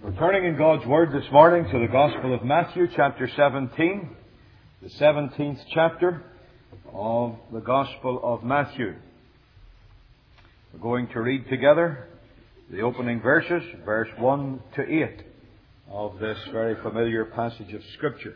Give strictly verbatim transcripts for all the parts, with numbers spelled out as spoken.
We're turning in God's Word this morning to the Gospel of Matthew, chapter seventeen, the seventeenth chapter of the Gospel of Matthew. We're going to read together the opening verses, verse one to eight, of this very familiar passage of Scripture.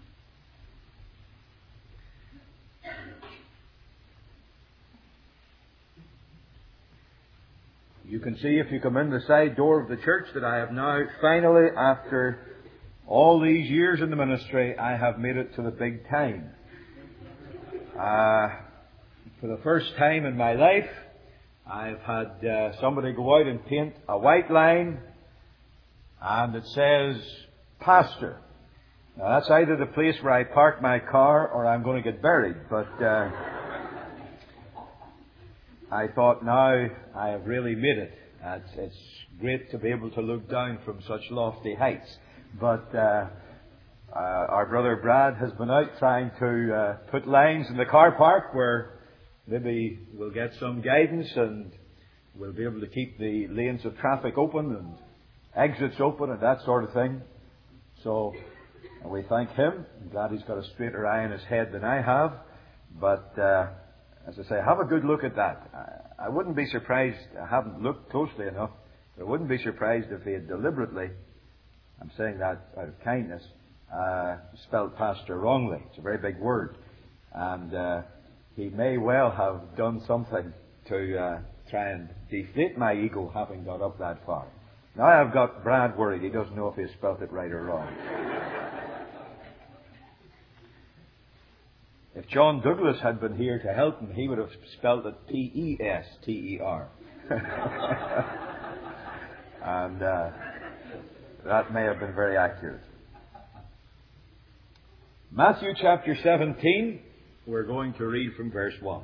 You can see if you come in the side door of the church that I have now finally, after all these years in the ministry, I have made it to the big time. Uh, for the first time in my life, I've had uh, somebody go out and paint a white line and it says Pastor. Now that's either the place where I park my car or I'm going to get buried, but uh, I thought now I have really made it. It's, it's great to be able to look down from such lofty heights. But uh, uh, our brother Brad has been out trying to uh, put lines in the car park where maybe we'll get some guidance and we'll be able to keep the lanes of traffic open and exits open and that sort of thing. So we thank him. I'm glad he's got a straighter eye in his head than I have. But uh, as I say, have a good look at that. I, I wouldn't be surprised, I haven't looked closely enough, but I wouldn't be surprised if he had deliberately, I'm saying that out of kindness, uh, spelled pastor wrongly. It's a very big word. And uh, he may well have done something to uh, try and deflate my ego having got up that far. Now I've got Brad worried. He doesn't know if he spelled it right or wrong. If John Douglas had been here to help him, he would have spelled it P E S T E R. And uh, that may have been very accurate. Matthew chapter seventeen, we're going to read from verse one.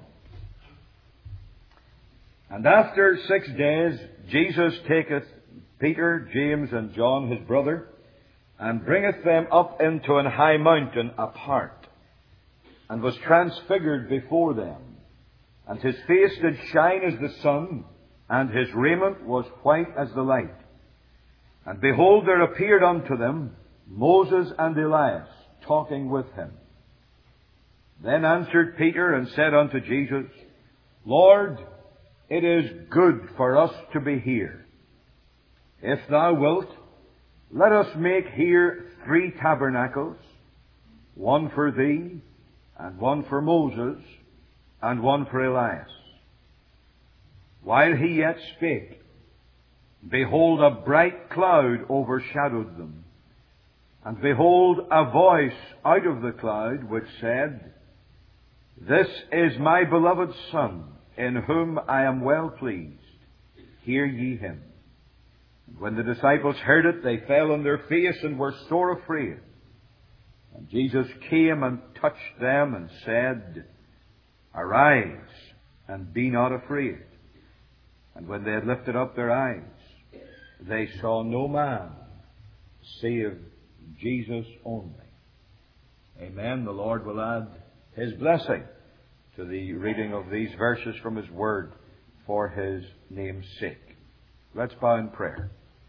And after six days, Jesus taketh Peter, James, and John his brother, and bringeth them up into an high mountain apart, and was transfigured before them. And his face did shine as the sun, and his raiment was white as the light. And behold, there appeared unto them Moses and Elias, talking with him. Then answered Peter and said unto Jesus, Lord, it is good for us to be here. If thou wilt, let us make here three tabernacles, one for thee, and one for Moses, and one for Elias. While he yet spake, behold, a bright cloud overshadowed them. And behold, a voice out of the cloud which said, This is my beloved Son, in whom I am well pleased. Hear ye him. And when the disciples heard it, they fell on their face and were sore afraid. And Jesus came and touched them and said, Arise, and be not afraid. And when they had lifted up their eyes, they saw no man save Jesus only. Amen. The Lord will add His blessing to the reading of these verses from His Word for His name's sake. Let's bow in prayer.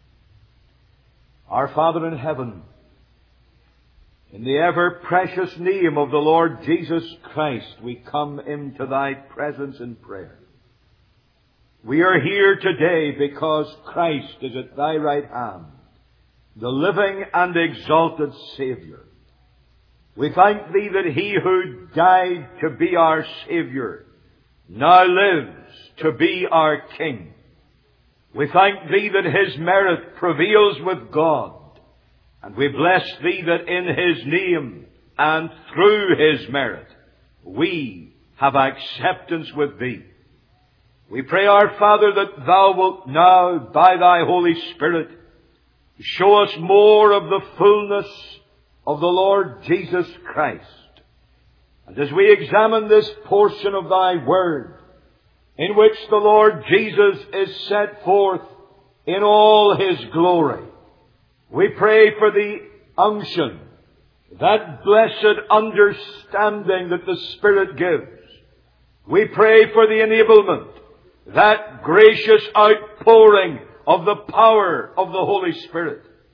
Our Father in heaven, in the ever-precious name of the Lord Jesus Christ, we come into Thy presence in prayer. We are here today because Christ is at Thy right hand, the living and exalted Saviour. We thank Thee that He who died to be our Saviour now lives to be our King. We thank Thee that His merit prevails with God. And we bless Thee that in His name and through His merit we have acceptance with Thee. We pray, our Father, that Thou wilt now, by Thy Holy Spirit, show us more of the fullness of the Lord Jesus Christ. And as we examine this portion of Thy Word, in which the Lord Jesus is set forth in all His glory, we pray for the unction, that blessed understanding that the Spirit gives. We pray for the enablement, that gracious outpouring of the power of the Holy Spirit.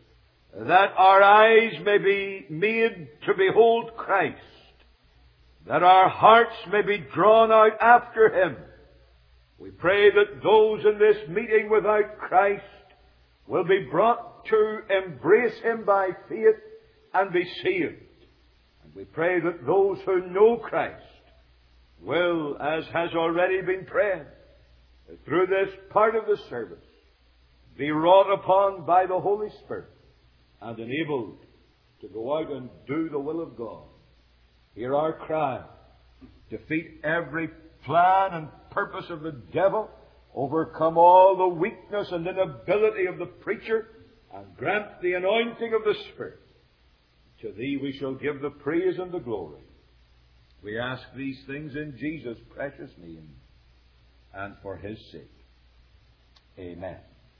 that our eyes may be made to behold Christ, that our hearts may be drawn out after Him. We pray that those in this meeting without Christ will be brought to embrace Him by faith and be saved. And we pray that those who know Christ will, as has already been prayed, through this part of the service, be wrought upon by the Holy Spirit and enabled to go out and do the will of God. Hear our cry. Defeat every plan and purpose of the devil. Overcome all the weakness and inability of the preacher, and grant the anointing of the Spirit. To Thee we shall give the praise and the glory. We ask these things in Jesus' precious name and for His sake. Amen.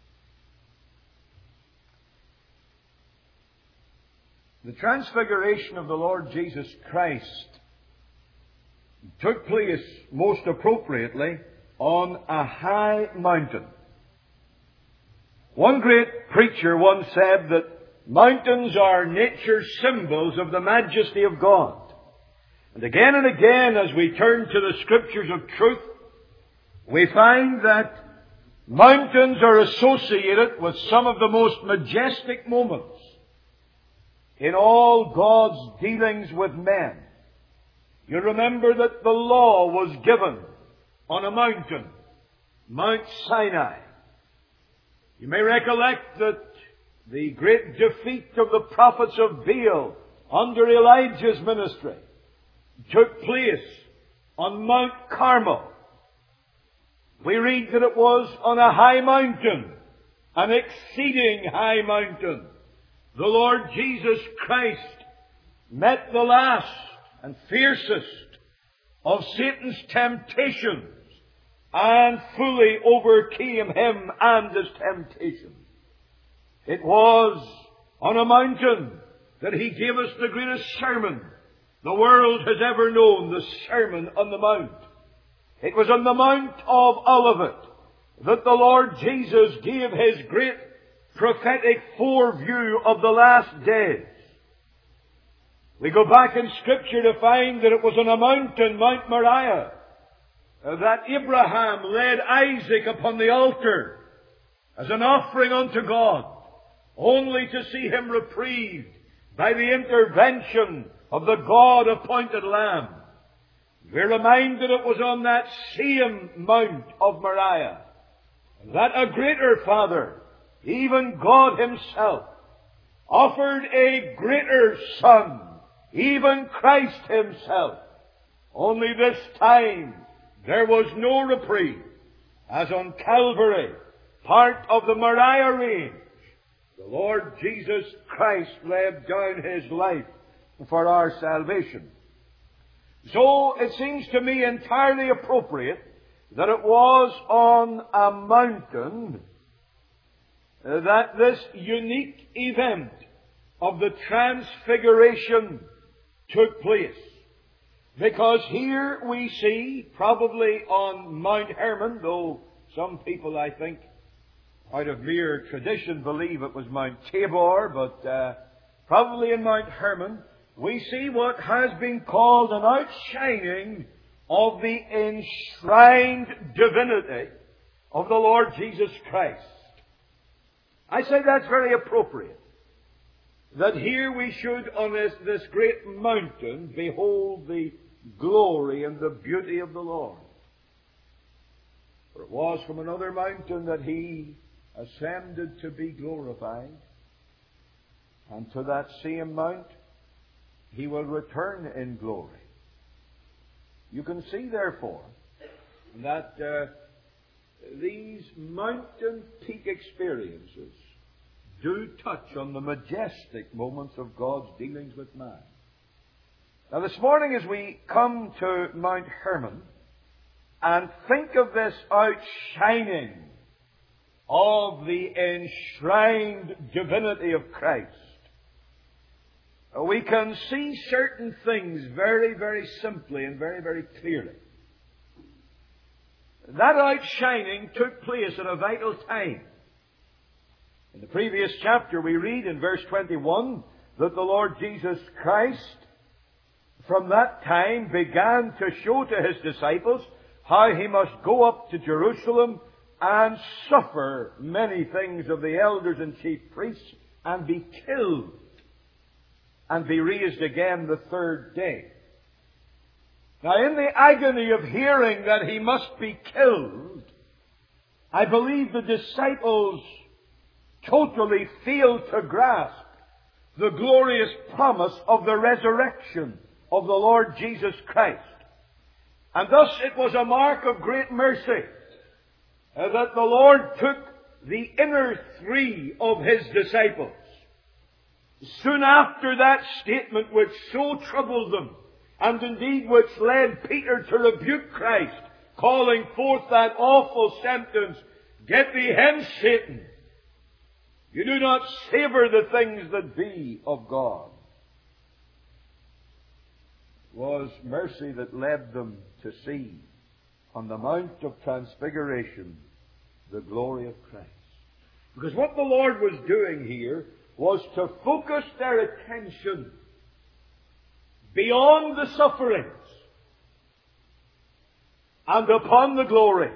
The transfiguration of the Lord Jesus Christ took place most appropriately on a high mountain. One great preacher once said that mountains are nature's symbols of the majesty of God. And again and again, as we turn to the Scriptures of truth, we find that mountains are associated with some of the most majestic moments in all God's dealings with men. You remember that the law was given on a mountain, Mount Sinai. You may recollect that the great defeat of the prophets of Baal under Elijah's ministry took place on Mount Carmel. We read that it was on a high mountain, an exceeding high mountain. The Lord Jesus Christ met the last and fiercest of Satan's temptations and fully overcame him and his temptations. It was on a mountain that He gave us the greatest sermon the world has ever known, the Sermon on the Mount. It was on the Mount of Olivet that the Lord Jesus gave His great prophetic foreview of the last days. We go back in Scripture to find that it was on a mountain, Mount Moriah, that Abraham led Isaac upon the altar as an offering unto God, only to see him reprieved by the intervention of the God-appointed Lamb. We're reminded it was on that same Mount of Moriah that a greater Father, even God Himself, offered a greater Son, even Christ Himself. Only this time there was no reprieve, as on Calvary, part of the Moriah range, the Lord Jesus Christ laid down His life for our salvation. So it seems to me entirely appropriate that it was on a mountain that this unique event of the Transfiguration took place. Because here we see, probably on Mount Hermon, though some people, I think, out of mere tradition believe it was Mount Tabor, but uh, probably in Mount Hermon, we see what has been called an outshining of the enshrined divinity of the Lord Jesus Christ. I say that's very appropriate, that here we should, on this, this great mountain, behold the glory and the beauty of the Lord. For it was from another mountain that He ascended to be glorified, and to that same mount He will return in glory. You can see, therefore, that uh, these mountain peak experiences do touch on the majestic moments of God's dealings with man. Now, this morning, as we come to Mount Hermon and think of this outshining of the enshrined divinity of Christ, we can see certain things very, very simply and very, very clearly. That outshining took place at a vital time. In the previous chapter we read in verse twenty-one that the Lord Jesus Christ from that time began to show to His disciples how He must go up to Jerusalem and suffer many things of the elders and chief priests and be killed and be raised again the third day. Now, in the agony of hearing that He must be killed, I believe the disciples totally failed to grasp the glorious promise of the resurrection of the Lord Jesus Christ. And thus it was a mark of great mercy uh, that the Lord took the inner three of His disciples soon after that statement which so troubled them, and indeed which led Peter to rebuke Christ, calling forth that awful sentence, "Get thee hence, Satan. You do not savour the things that be of God." It was mercy that led them to see on the Mount of Transfiguration the glory of Christ. Because what the Lord was doing here was to focus their attention beyond the sufferings and upon the glory.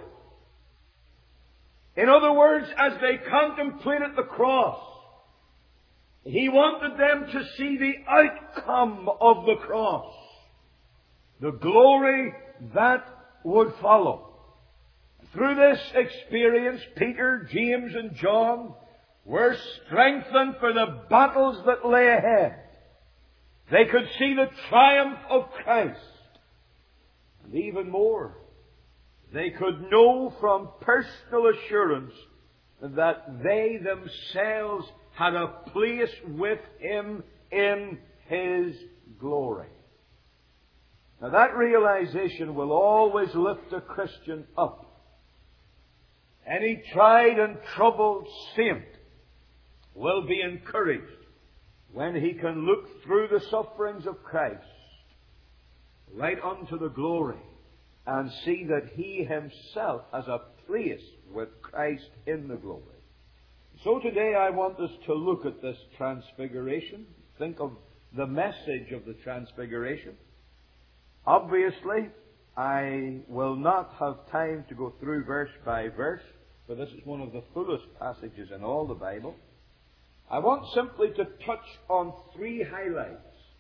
In other words, as they contemplated the cross, He wanted them to see the outcome of the cross, the glory that would follow. Through this experience, Peter, James, and John were strengthened for the battles that lay ahead. They could see the triumph of Christ. And even more, they could know from personal assurance that they themselves had a place with Him in His glory. Now that realization will always lift a Christian up. Any tried and troubled saint will be encouraged when he can look through the sufferings of Christ right unto the glory and see that he himself has a place with Christ in the glory. So today I want us to look at this transfiguration. Think of the message of the transfiguration. Obviously, I will not have time to go through verse by verse, for this is one of the fullest passages in all the Bible. I want simply to touch on three highlights.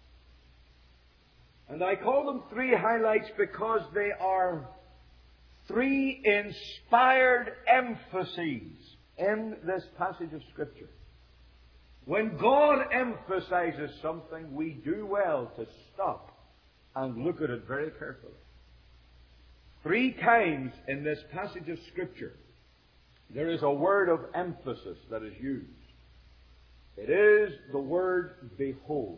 And I call them three highlights because they are three inspired emphases in this passage of Scripture. When God emphasizes something, we do well to stop and look at it very carefully. Three times in this passage of Scripture, there is a word of emphasis that is used. It is the word behold.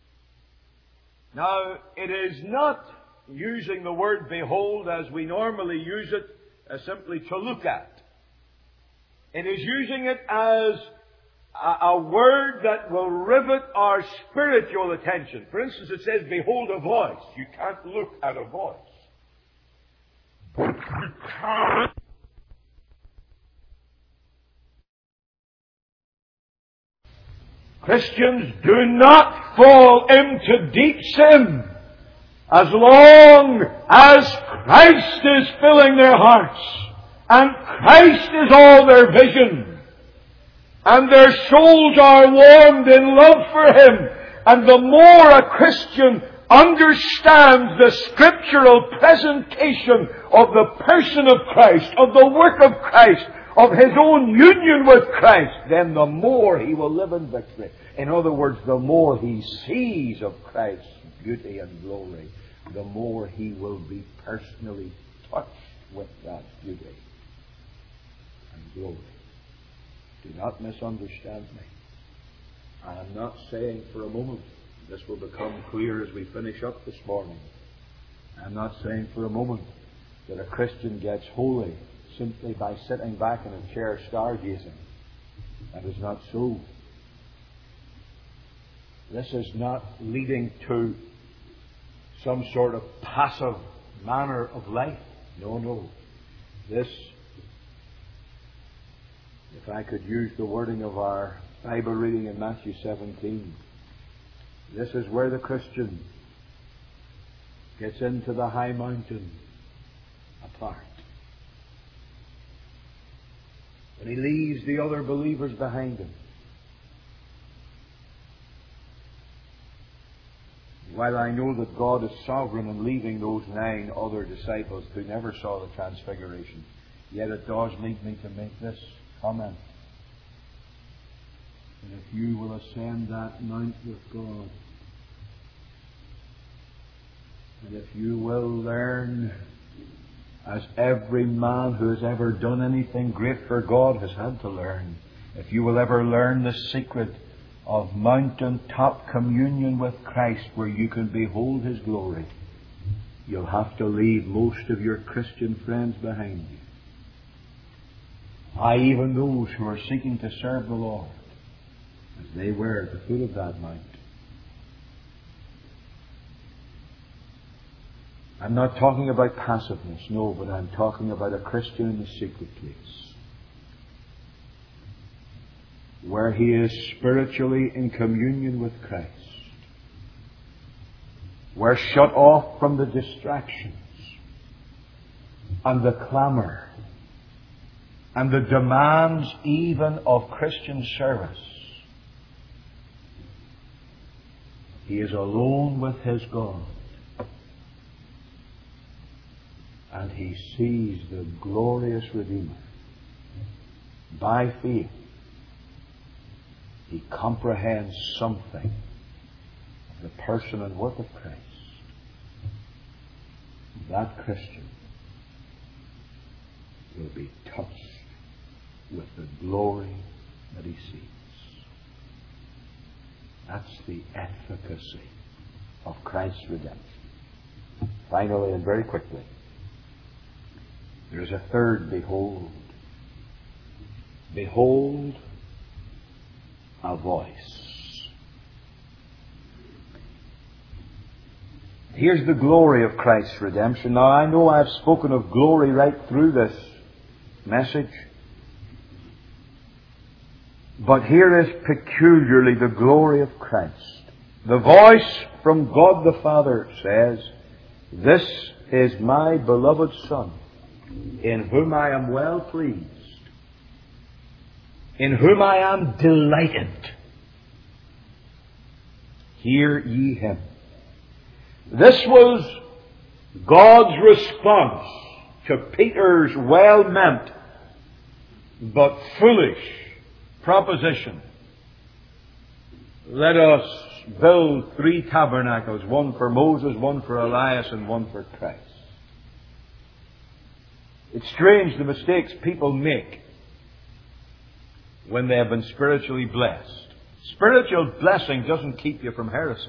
Now, it is not using the word behold as we normally use it, as simply to look at. It is using it as a, a word that will rivet our spiritual attention. For instance, it says, behold a voice. You can't look at a voice. Christians, do not fall into deep sin as long as Christ is filling their hearts and Christ is all their vision and their souls are warmed in love for Him. And the more a Christian understands the scriptural presentation of the person of Christ, of the work of Christ, of his own union with Christ, then the more he will live in victory. In other words, the more he sees of Christ's beauty and glory, the more he will be personally touched with that beauty and glory. Do not misunderstand me. I am not saying for a moment, this will become clear as we finish up this morning, I am not saying for a moment that a Christian gets holy simply by sitting back in a chair stargazing. That is not so. This is not leading to some sort of passive manner of life. No, no. This, If I could use the wording of our Bible reading in Matthew seventeen, this is where the Christian gets into the high mountain apart. When he leaves the other believers behind him. While I know that God is sovereign in leaving those nine other disciples who never saw the transfiguration, yet it does lead me to make this comment. That if you will ascend that mount with God, and if you will learn, as every man who has ever done anything great for God has had to learn, if you will ever learn the secret of mountain-top communion with Christ where you can behold His glory, you'll have to leave most of your Christian friends behind you. I, even those who are seeking to serve the Lord, as they were at the foot of that mount. I'm not talking about passiveness, no, but I'm talking about a Christian in the secret place, where he is spiritually in communion with Christ, where shut off from the distractions and the clamour and the demands even of Christian service. He is alone with his God, and he sees the glorious Redeemer. By faith, he comprehends something of the person and work of Christ. That Christian will be touched with the glory that he sees. That's the efficacy of Christ's redemption. Finally, and very quickly, there's a third behold. Behold a voice. Here's the glory of Christ's redemption. Now, I know I've spoken of glory right through this message, but here is peculiarly the glory of Christ. The voice from God the Father says, "This is my beloved Son, in whom I am well pleased, in whom I am delighted. Hear ye him." This was God's response to Peter's well-meant but foolish proposition. Let us build three tabernacles, one for Moses, one for Elias, and one for Christ. It's strange the mistakes people make when they have been spiritually blessed. Spiritual blessing doesn't keep you from heresy.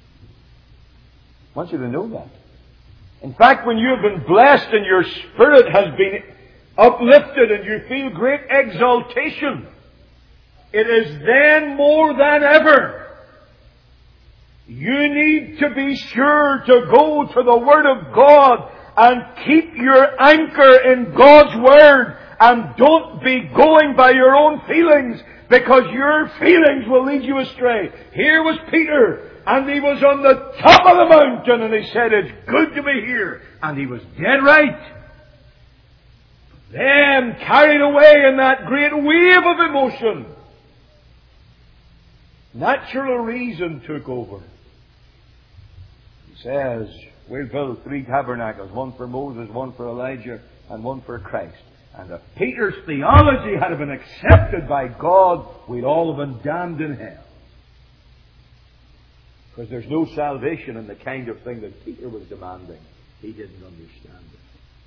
I want you to know that. In fact, when you have been blessed and your spirit has been uplifted and you feel great exaltation, it is then more than ever you need to be sure to go to the Word of God and keep your anchor in God's Word, and don't be going by your own feelings, because your feelings will lead you astray. Here was Peter, and he was on the top of the mountain, and he said, "It's good to be here." And he was dead right. Then, carried away in that great wave of emotion, natural reason took over. He says, "We'll build three tabernacles, one for Moses, one for Elijah, and one for Christ." And if Peter's theology had been accepted by God, we'd all have been damned in hell. Because there's no salvation in the kind of thing that Peter was demanding. He didn't understand it.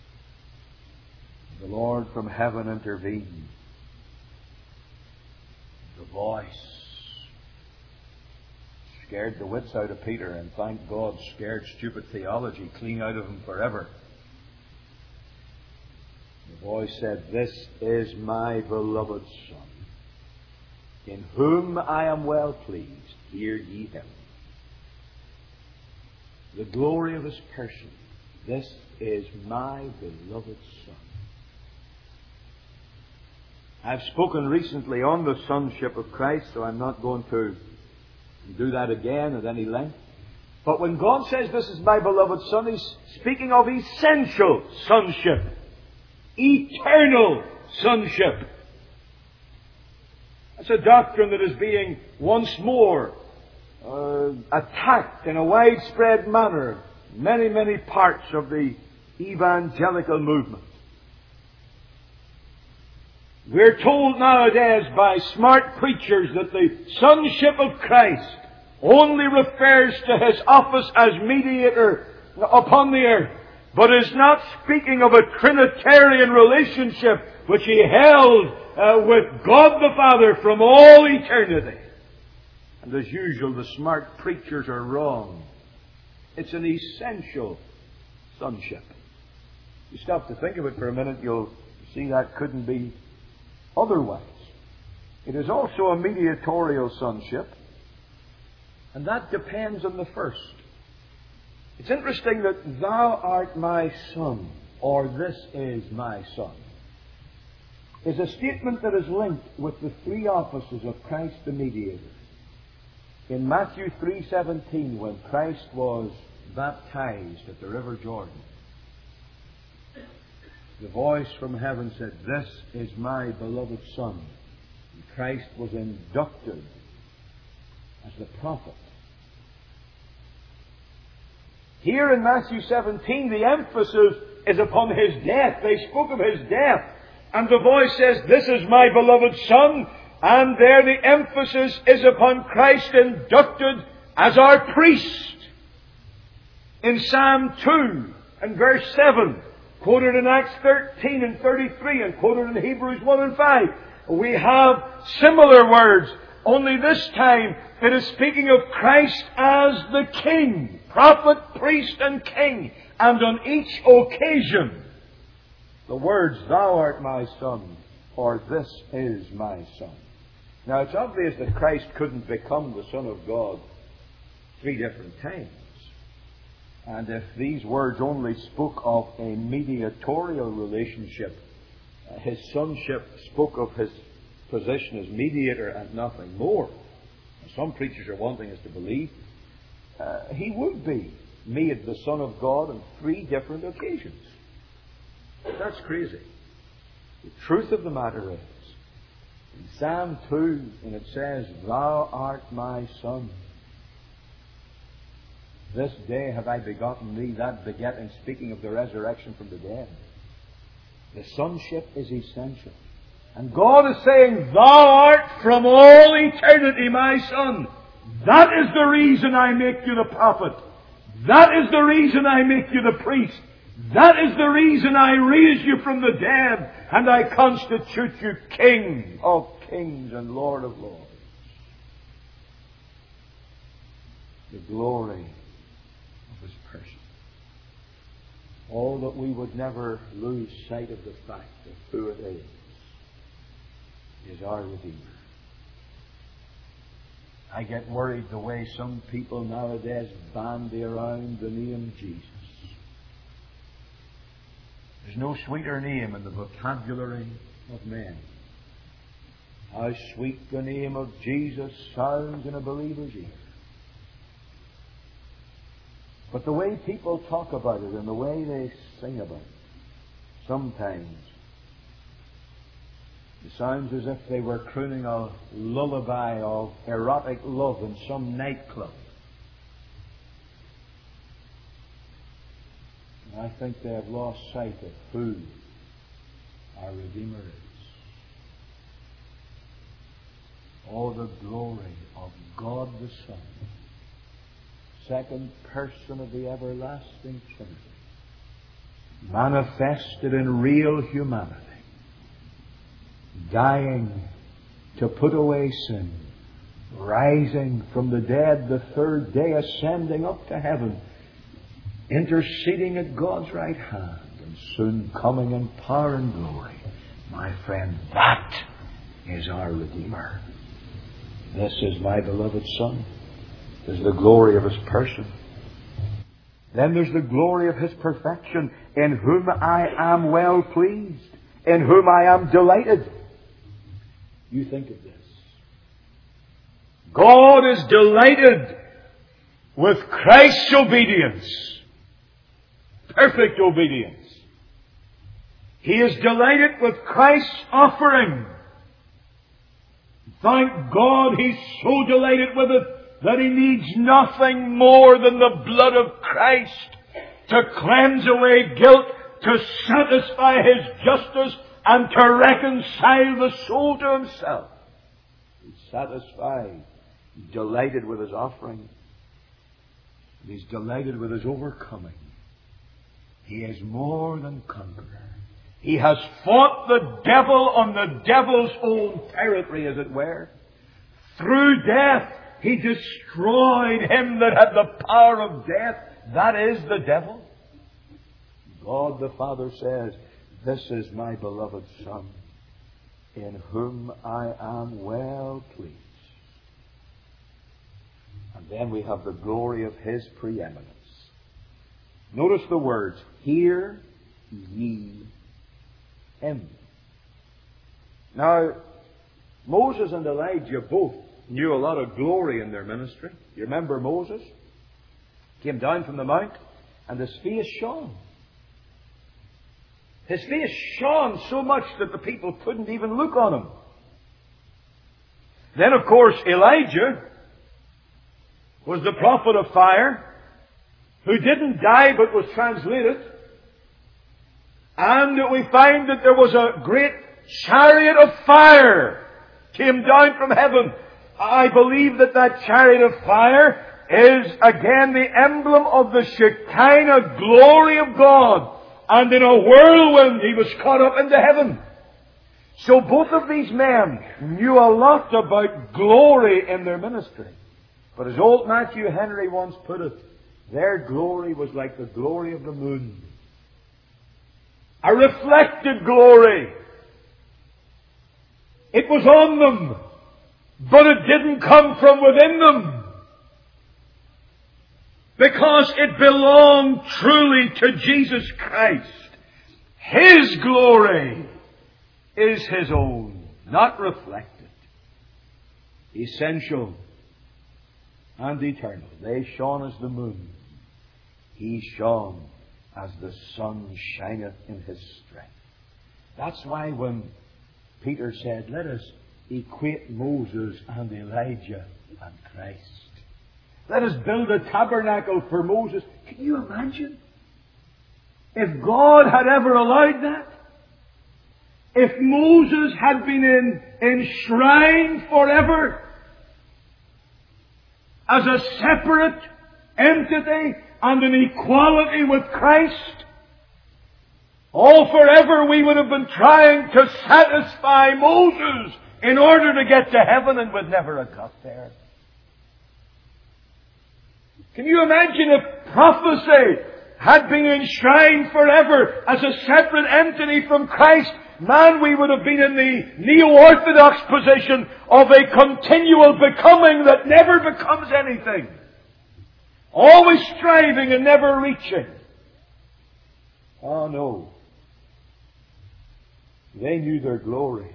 The Lord from heaven intervened. The voice scared the wits out of Peter, and thank God, scared stupid theology clean out of him forever. The voice said, "This is my beloved Son, in whom I am well pleased. Hear ye him." The glory of his person. "This is my beloved Son." I've spoken recently on the sonship of Christ, so I'm not going to do that again at any length. But when God says, "This is my beloved Son," He's speaking of essential sonship. Eternal sonship. That's a doctrine that is being once more uh, attacked in a widespread manner in many, many parts of the evangelical movement. We're told nowadays by smart preachers that the sonship of Christ only refers to His office as mediator upon the earth, but is not speaking of a Trinitarian relationship which He held uh, with God the Father from all eternity. And as usual, the smart preachers are wrong. It's an essential sonship. If you stop to think of it for a minute, you'll see that couldn't be otherwise. It is also a mediatorial sonship, and that depends on the first. It's interesting that "Thou art my Son," or "This is my Son," is a statement that is linked with the three offices of Christ the mediator. In Matthew three seventeen, when Christ was baptized at the River Jordan, the voice from heaven said, "This is my beloved Son." And Christ was inducted as the prophet. Here in Matthew seventeen, the emphasis is upon His death. They spoke of His death. And the voice says, "This is my beloved Son." And there the emphasis is upon Christ inducted as our priest. In Psalm two and verse seven, quoted in Acts thirteen and thirty-three, and quoted in Hebrews one and five, we have similar words. Only this time it is speaking of Christ as the King, prophet, priest, and king. And on each occasion, the words, "Thou art my Son," or "This is my Son." Now it's obvious that Christ couldn't become the Son of God three different times. And if these words only spoke of a mediatorial relationship, His sonship spoke of His position as mediator and nothing more. Some preachers are wanting us to believe uh, He would be made the Son of God on three different occasions. That's crazy. The truth of the matter is, in Psalm two, when it says, "Thou art my Son, this day have I begotten thee," that begetting speaking of the resurrection from the dead. The sonship is essential. And God is saying, "Thou art from all eternity my Son. That is the reason I make you the prophet. That is the reason I make you the priest. That is the reason I raise you from the dead, and I constitute you King of kings and Lord of lords." The glory of His person. Oh, that we would never lose sight of the fact of who it is. Is our Redeemer. I get worried the way some people nowadays bandy around the name Jesus. There's no sweeter name in the vocabulary of men. How sweet the name of Jesus sounds in a believer's ear. But the way people talk about it and the way they sing about it, sometimes it sounds as if they were crooning a lullaby of erotic love in some nightclub. And I think they have lost sight of who our Redeemer is. Oh, the glory of God the Son, second person of the everlasting Trinity, manifested in real humanity, dying to put away sin, rising from the dead the third day, ascending up to heaven, interceding at God's right hand, and soon coming in power and glory. My friend, that is our Redeemer. This is my beloved Son. There's the glory of His person. Then there's the glory of His perfection, in whom I am well pleased, in whom I am delighted. You think of this. God is delighted with Christ's obedience. Perfect obedience. He is delighted with Christ's offering. Thank God He's so delighted with it that He needs nothing more than the blood of Christ to cleanse away guilt, to satisfy His justice, and to reconcile the soul to Himself. He's satisfied. He's delighted with His offering. He's delighted with His overcoming. He is more than conqueror. He has fought the devil on the devil's own territory, as it were. Through death, He destroyed him that had the power of death. That is the devil. God the Father says, "This is my beloved Son, in whom I am well pleased." And then we have the glory of His preeminence. Notice the words, "Hear ye Him." Now, Moses and Elijah both knew a lot of glory in their ministry. You remember Moses? Came down from the mount, and his face shone. His face shone so much that the people couldn't even look on him. Then, of course, Elijah was the prophet of fire, who didn't die but was translated. And we find that there was a great chariot of fire came down from heaven. I believe that that chariot of fire is again the emblem of the Shekinah glory of God. And in a whirlwind He was caught up into heaven. So both of these men knew a lot about glory in their ministry. But as old Matthew Henry once put it, their glory was like the glory of the moon. A reflected glory. It was on them, but it didn't come from within them. Because it belonged truly to Jesus Christ. His glory is His own, not reflected. Essential and eternal. They shone as the moon. He shone as the sun shineth in His strength. That's why when Peter said, "Let us equate Moses and Elijah and Christ. Let us build a tabernacle for Moses." Can you imagine? If God had ever allowed that? If Moses had been in, enshrined forever as a separate entity and an equality with Christ, all forever we would have been trying to satisfy Moses in order to get to heaven, and would never have got there. Can you imagine if prophecy had been enshrined forever as a separate entity from Christ? Man, we would have been in the neo-orthodox position of a continual becoming that never becomes anything. Always striving and never reaching. Oh no. They knew their glory.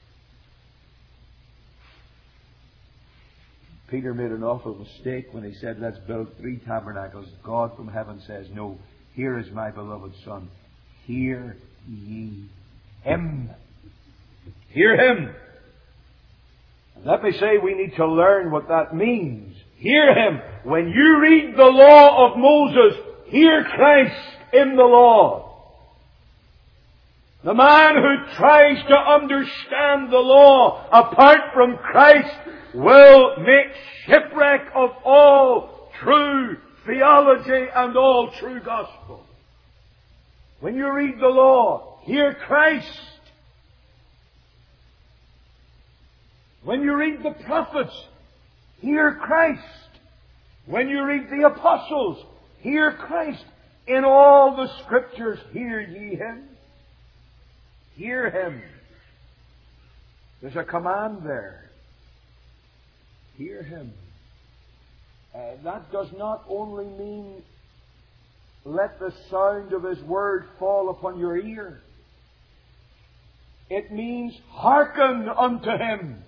Peter made an awful mistake when he said, "Let's build three tabernacles." God from heaven says, "No, here is my beloved Son. Hear ye Him." Hear Him. And let me say, we need to learn what that means. Hear Him. When you read the law of Moses, hear Christ in the law. The man who tries to understand the law apart from Christ will make shipwreck of all true theology and all true gospel. When you read the law, hear Christ. When you read the prophets, hear Christ. When you read the apostles, hear Christ. In all the Scriptures, hear ye Him. Hear Him. There's a command there. Hear Him. Uh, that does not only mean let the sound of His Word fall upon your ear. It means hearken unto Him.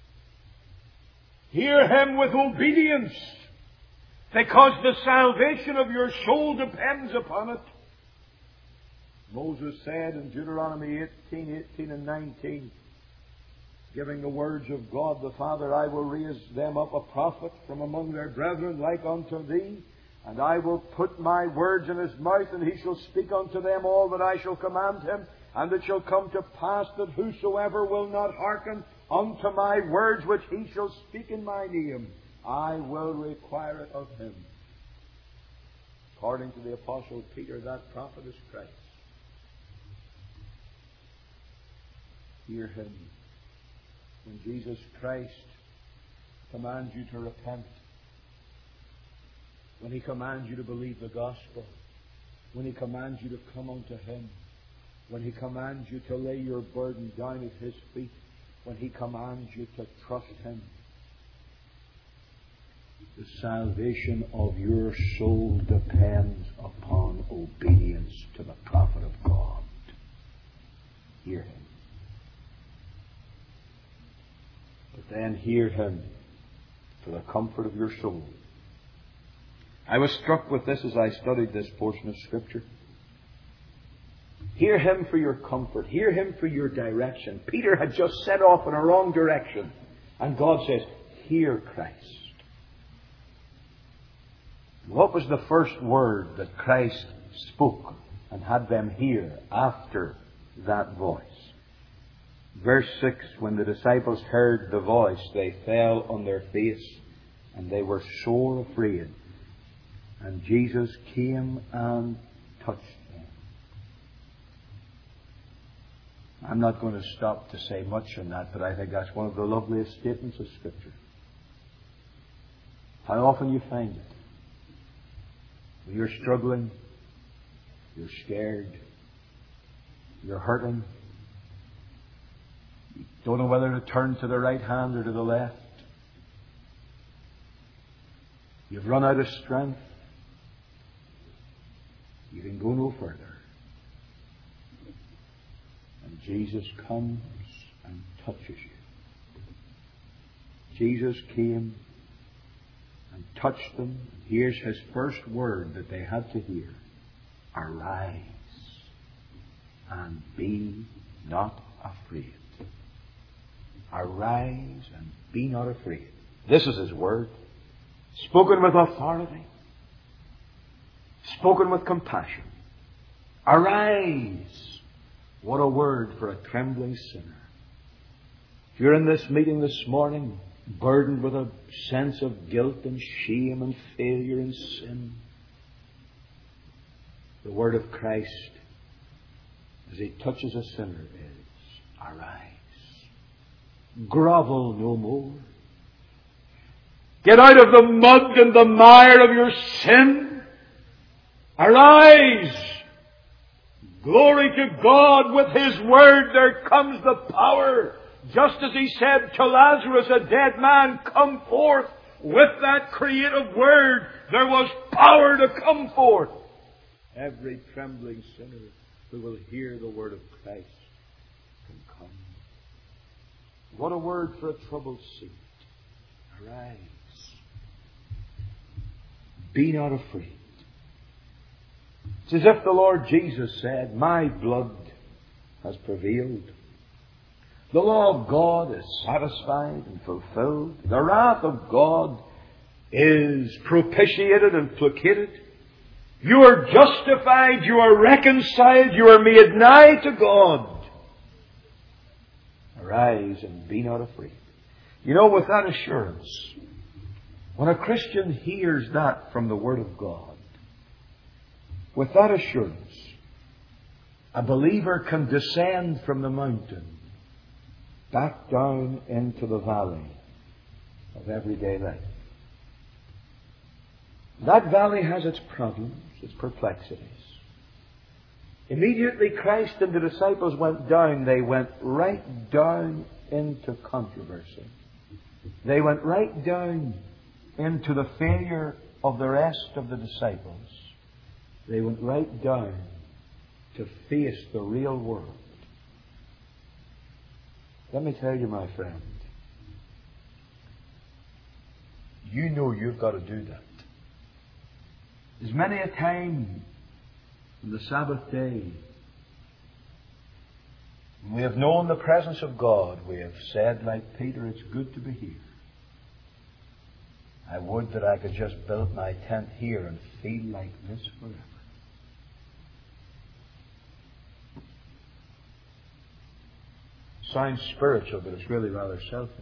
Hear Him with obedience, because the salvation of your soul depends upon it. Moses said in Deuteronomy eighteen, eighteen and nineteen, giving the words of God the Father, I will raise them up a prophet from among their brethren like unto thee, and I will put my words in his mouth, and he shall speak unto them all that I shall command him. And it shall come to pass that whosoever will not hearken unto my words which he shall speak in my name, I will require it of him. According to the Apostle Peter, that prophet is Christ. Hear Him. When Jesus Christ commands you to repent, when He commands you to believe the gospel, when He commands you to come unto Him, when He commands you to lay your burden down at His feet, when He commands you to trust Him, the salvation of your soul depends upon obedience to the prophet of God. Hear Him. But then hear Him for the comfort of your soul. I was struck with this as I studied this portion of Scripture. Hear Him for your comfort. Hear Him for your direction. Peter had just set off in a wrong direction. And God says, hear Christ. What was the first word that Christ spoke and had them hear after that voice? Verse six, when the disciples heard the voice, they fell on their face and they were sore afraid. And Jesus came and touched them. I'm not going to stop to say much on that, but I think that's one of the loveliest statements of Scripture. How often you find it. When you're struggling, you're scared, you're hurting, you don't know whether to turn to the right hand or to the left. You've run out of strength. You can go no further. And Jesus comes and touches you. Jesus came and touched them. Here's His first word that they had to hear. Arise and be not afraid. Arise and be not afraid. This is His word. Spoken with authority. Spoken with compassion. Arise. What a word for a trembling sinner. If you're in this meeting this morning, burdened with a sense of guilt and shame and failure and sin, the word of Christ, as He touches a sinner, is, arise. Grovel no more. Get out of the mud and the mire of your sin. Arise. Glory to God. With His word there comes the power. Just as He said to Lazarus, a dead man, come forth. With that creative word, there was power to come forth. Every trembling sinner who will hear the word of Christ can come. What a word for a troubled seat. Arise. Be not afraid. It's as if the Lord Jesus said, my blood has prevailed. The law of God is satisfied and fulfilled. The wrath of God is propitiated and placated. You are justified. You are reconciled. You are made nigh to God. Arise and be not afraid. You know, with that assurance, when a Christian hears that from the Word of God, with that assurance, a believer can descend from the mountain back down into the valley of everyday life. That valley has its problems, its perplexities. Immediately Christ and the disciples went down, they went right down into controversy. They went right down into the failure of the rest of the disciples. They went right down to face the real world. Let me tell you, my friend, you know you've got to do that. There's many a time on the Sabbath day when we have known the presence of God, we have said, like Peter, it's good to be here. I would that I could just build my tent here and feel like this forever. Sounds spiritual, but it's really rather selfish.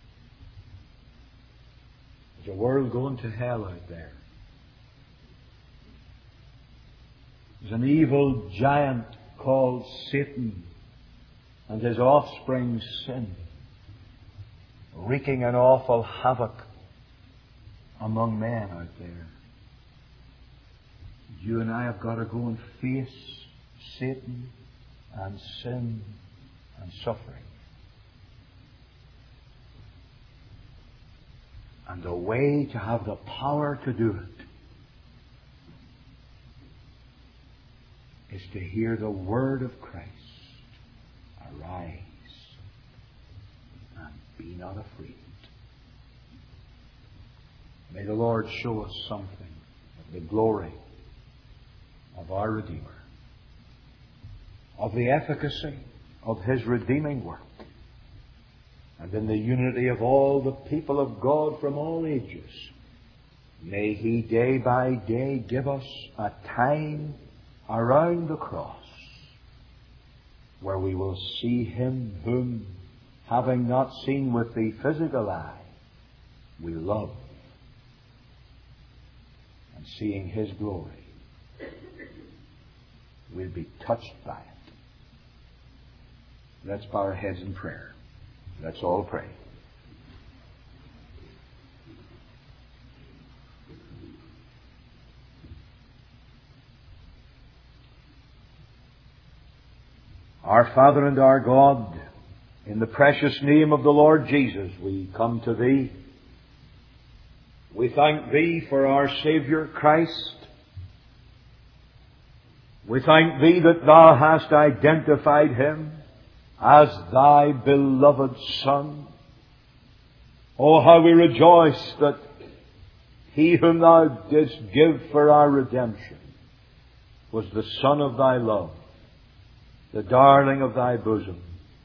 There's a world going to hell out there. There's an evil giant called Satan and his offspring sin, wreaking an awful havoc among men out there. You and I have got to go and face Satan and sin and suffering. And the way to have the power to do it is to hear the word of Christ. Arise and be not afraid. May the Lord show us something of the glory of our Redeemer, of the efficacy of His redeeming work, and in the unity of all the people of God from all ages, may He day by day give us a time around the cross where we will see Him whom, having not seen with the physical eye, we love, and seeing His glory, we'll be touched by it. Let's bow our heads in prayer. Let's all pray. Our Father and our God, in the precious name of the Lord Jesus, we come to Thee. We thank Thee for our Saviour Christ. We thank Thee that Thou hast identified Him as Thy beloved Son. Oh, how we rejoice that He whom Thou didst give for our redemption was the Son of Thy love, the darling of Thy bosom,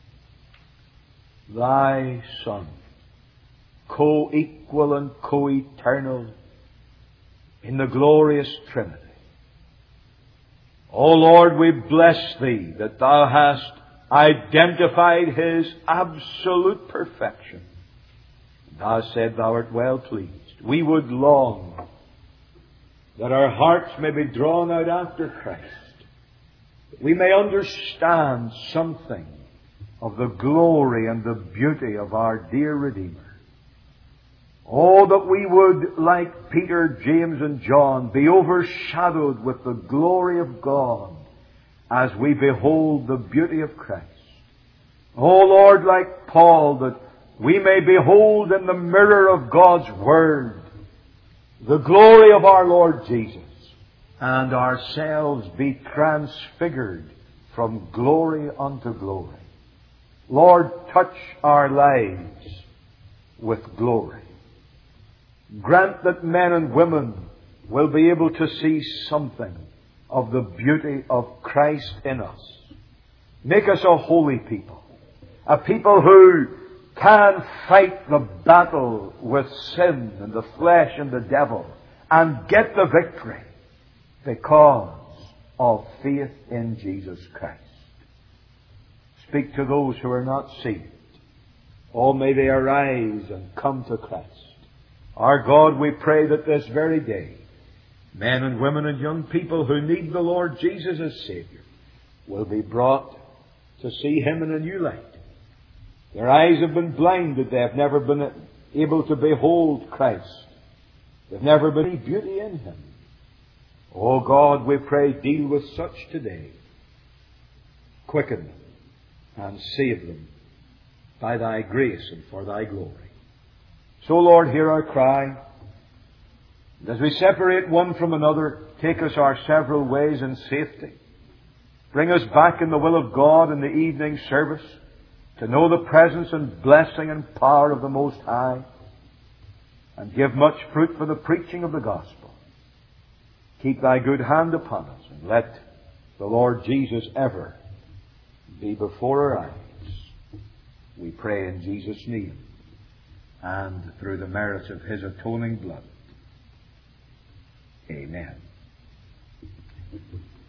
Thy Son, co-equal and co-eternal in the glorious Trinity. O Lord, we bless Thee that Thou hast identified His absolute perfection. Thou said Thou art well pleased. We would long that our hearts may be drawn out after Christ, that we may understand something of the glory and the beauty of our dear Redeemer. Oh, that we would, like Peter, James, and John, be overshadowed with the glory of God as we behold the beauty of Christ. Oh, Lord, like Paul, that we may behold in the mirror of God's Word the glory of our Lord Jesus, and ourselves be transfigured from glory unto glory. Lord, touch our lives with glory. Grant that men and women will be able to see something of the beauty of Christ in us. Make us a holy people, a people who can fight the battle with sin and the flesh and the devil and get the victory because of faith in Jesus Christ. Speak to those who are not saved. Oh, may they arise and come to Christ. Our God, we pray that this very day, men and women and young people who need the Lord Jesus as Savior will be brought to see Him in a new light. Their eyes have been blinded. They have never been able to behold Christ. They've never been any beauty in Him. Oh God, we pray, deal with such today. Quicken them and save them by Thy grace and for Thy glory. So, Lord, hear our cry. And as we separate one from another, take us our several ways in safety. Bring us back in the will of God in the evening service. to know the presence and blessing and power of the Most High, and give much fruit for the preaching of the gospel. Keep thy good hand upon us, and let the Lord Jesus ever be before our eyes. We pray in Jesus' name, and through the merits of His atoning blood. Amen.